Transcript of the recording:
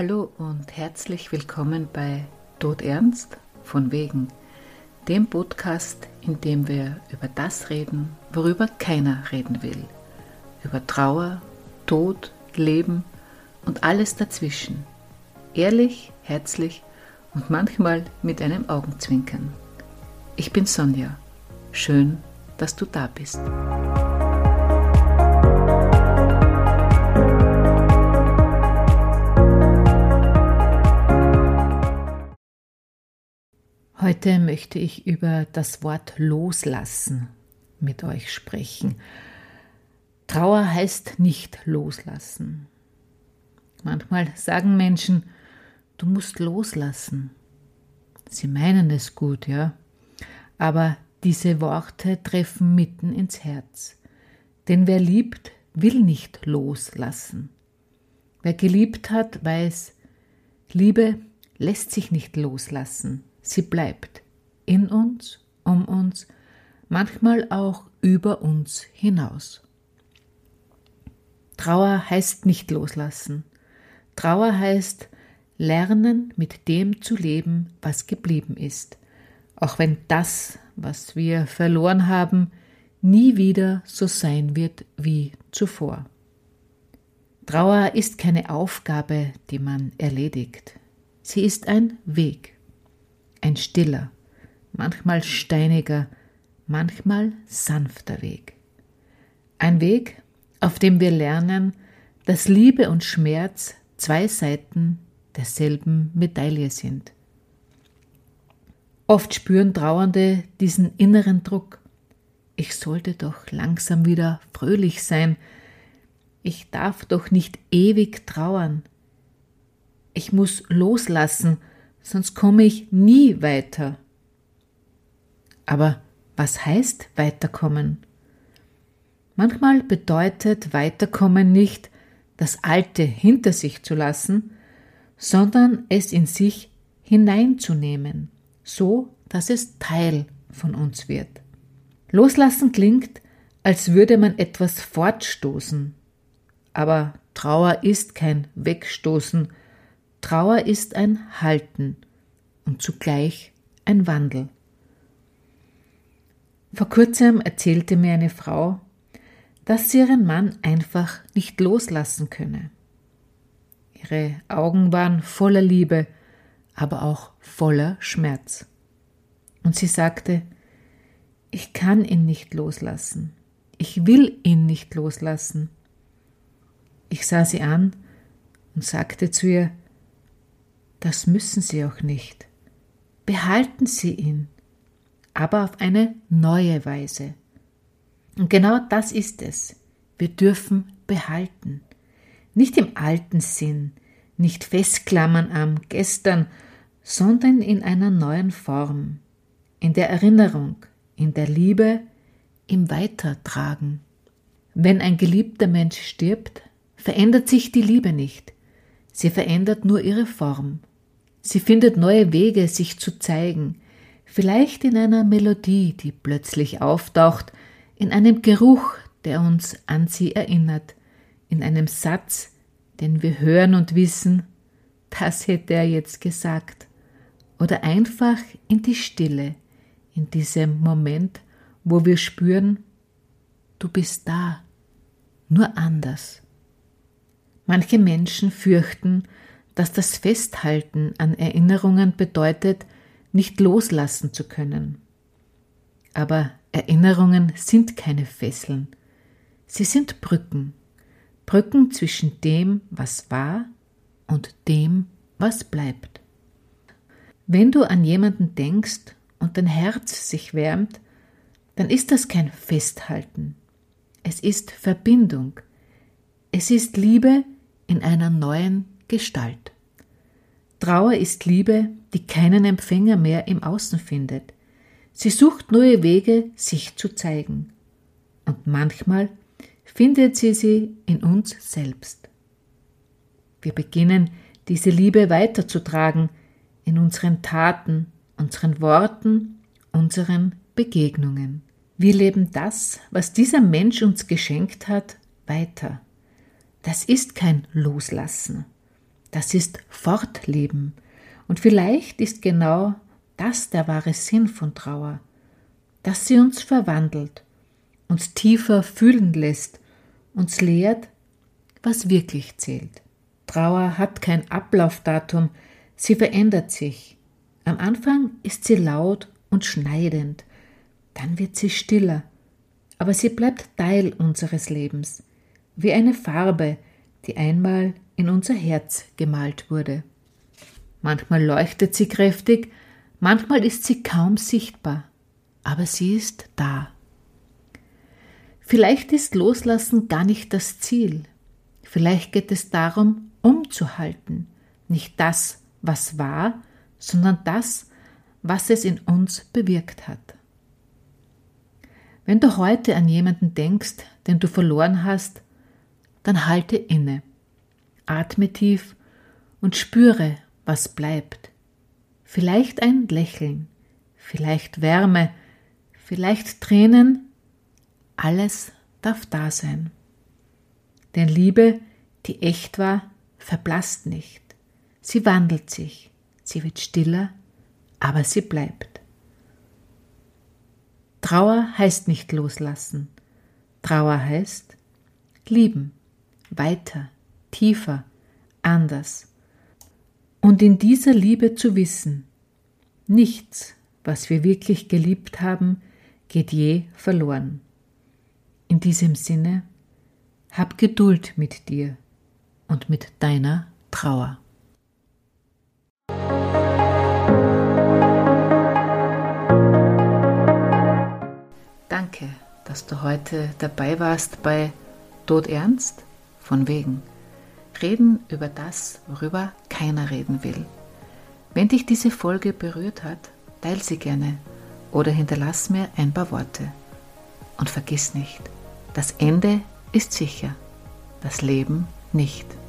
Hallo und herzlich willkommen bei Todernst von Wegen, dem Podcast, in dem wir über das reden, worüber keiner reden will. Über Trauer, Tod, Leben und alles dazwischen. Ehrlich, herzlich und manchmal mit einem Augenzwinkern. Ich bin Sonja. Schön, dass du da bist. Heute möchte ich über das Wort Loslassen mit euch sprechen. Trauer heißt nicht loslassen. Manchmal sagen Menschen, du musst loslassen. Sie meinen es gut, ja, aber diese Worte treffen mitten ins Herz. Denn wer liebt, will nicht loslassen. Wer geliebt hat, weiß, Liebe lässt sich nicht loslassen. Sie bleibt in uns, um uns, manchmal auch über uns hinaus. Trauer heißt nicht loslassen. Trauer heißt lernen, mit dem zu leben, was geblieben ist, auch wenn das, was wir verloren haben, nie wieder so sein wird wie zuvor. Trauer ist keine Aufgabe, die man erledigt. Sie ist ein Weg. Ein stiller, manchmal steiniger, manchmal sanfter Weg. Ein Weg, auf dem wir lernen, dass Liebe und Schmerz zwei Seiten derselben Medaille sind. Oft spüren Trauernde diesen inneren Druck. Ich sollte doch langsam wieder fröhlich sein. Ich darf doch nicht ewig trauern. Ich muss loslassen, sonst komme ich nie weiter. Aber was heißt weiterkommen? Manchmal bedeutet weiterkommen nicht, das Alte hinter sich zu lassen, sondern es in sich hineinzunehmen, so dass es Teil von uns wird. Loslassen klingt, als würde man etwas fortstoßen. Aber Trauer ist kein Wegstoßen, Trauer ist ein Halten und zugleich ein Wandel. Vor kurzem erzählte mir eine Frau, dass sie ihren Mann einfach nicht loslassen könne. Ihre Augen waren voller Liebe, aber auch voller Schmerz. Und sie sagte, ich kann ihn nicht loslassen. Ich will ihn nicht loslassen. Ich sah sie an und sagte zu ihr, das müssen Sie auch nicht. Behalten Sie ihn, aber auf eine neue Weise. Und genau das ist es. Wir dürfen behalten. Nicht im alten Sinn, nicht festklammern am Gestern, sondern in einer neuen Form, in der Erinnerung, in der Liebe, im Weitertragen. Wenn ein geliebter Mensch stirbt, verändert sich die Liebe nicht. Sie verändert nur ihre Form. Sie findet neue Wege, sich zu zeigen, vielleicht in einer Melodie, die plötzlich auftaucht, in einem Geruch, der uns an sie erinnert, in einem Satz, den wir hören und wissen, das hätte er jetzt gesagt, oder einfach in die Stille, in diesem Moment, wo wir spüren, du bist da, nur anders. Manche Menschen fürchten, dass das Festhalten an Erinnerungen bedeutet, nicht loslassen zu können. Aber Erinnerungen sind keine Fesseln. Sie sind Brücken. Brücken zwischen dem, was war, und dem, was bleibt. Wenn du an jemanden denkst und dein Herz sich wärmt, dann ist das kein Festhalten. Es ist Verbindung. Es ist Liebe in einer neuen Gestalt. Trauer ist Liebe, die keinen Empfänger mehr im Außen findet. Sie sucht neue Wege, sich zu zeigen. Und manchmal findet sie in uns selbst. Wir beginnen, diese Liebe weiterzutragen in unseren Taten, unseren Worten, unseren Begegnungen. Wir leben das, was dieser Mensch uns geschenkt hat, weiter. Das ist kein Loslassen. das ist Fortleben. Und vielleicht ist genau das der wahre Sinn von Trauer, dass sie uns verwandelt, uns tiefer fühlen lässt, uns lehrt, was wirklich zählt. Trauer hat kein Ablaufdatum, sie verändert sich. Am Anfang ist sie laut und schneidend, dann wird sie stiller, aber sie bleibt Teil unseres Lebens, wie eine Farbe, die einmal in unser Herz gemalt wurde. Manchmal leuchtet sie kräftig, manchmal ist sie kaum sichtbar, aber sie ist da. Vielleicht ist Loslassen gar nicht das Ziel. Vielleicht geht es darum, umzuhalten, nicht das, was war, sondern das, was es in uns bewirkt hat. Wenn du heute an jemanden denkst, den du verloren hast, dann halte inne, atme tief und spüre, was bleibt. Vielleicht ein Lächeln, vielleicht Wärme, vielleicht Tränen, alles darf da sein. Denn Liebe, die echt war, verblasst nicht. Sie wandelt sich, sie wird stiller, aber sie bleibt. Trauer heißt nicht loslassen. Trauer heißt lieben, weiter, tiefer, anders. Und in dieser Liebe zu wissen, nichts, was wir wirklich geliebt haben, geht je verloren. In diesem Sinne, hab Geduld mit dir und mit deiner Trauer. Danke, dass du heute dabei warst bei Todernst von wegen. Reden über das, worüber keiner reden will. Wenn dich diese Folge berührt hat, teile sie gerne oder hinterlass mir ein paar Worte. Und vergiss nicht, das Ende ist sicher, das Leben nicht.